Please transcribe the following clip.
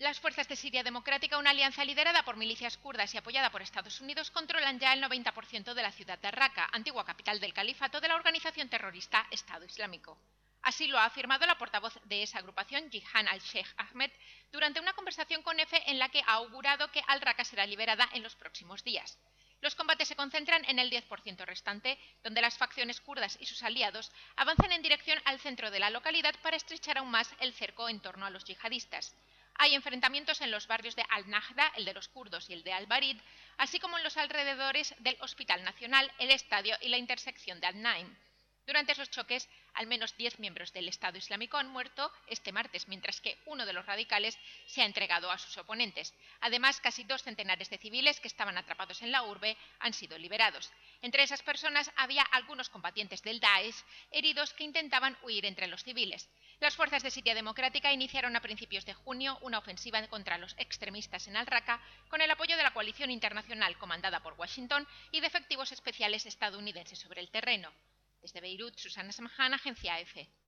Las fuerzas de Siria Democrática, una alianza liderada por milicias kurdas y apoyada por Estados Unidos, controlan ya el 90% de la ciudad de Raqqa, antigua capital del califato de la organización terrorista Estado Islámico. Así lo ha afirmado la portavoz de esa agrupación, Jihan al-Sheikh Ahmed, durante una conversación con EFE en la que ha augurado que al-Raqqa será liberada en los próximos días. Los combates se concentran en el 10% restante, donde las facciones kurdas y sus aliados avanzan en dirección al centro de la localidad para estrechar aún más el cerco en torno a los yihadistas. Hay enfrentamientos en los barrios de Al-Nahda, el de los kurdos y el de Al-Barid, así como en los alrededores del Hospital Nacional, el estadio y la intersección de Al-Naim. Durante esos choques, al menos 10 miembros del Estado Islámico han muerto este martes, mientras que uno de los radicales se ha entregado a sus oponentes. Además, casi 2 centenares de civiles que estaban atrapados en la urbe han sido liberados. Entre esas personas había algunos combatientes del Daesh heridos que intentaban huir entre los civiles. Las fuerzas de Siria Democrática iniciaron a principios de junio una ofensiva contra los extremistas en Al-Raqqa con el apoyo de la coalición internacional comandada por Washington y de efectivos especiales estadounidenses sobre el terreno. Desde Beirut, Susana Samhan, Agencia EFE.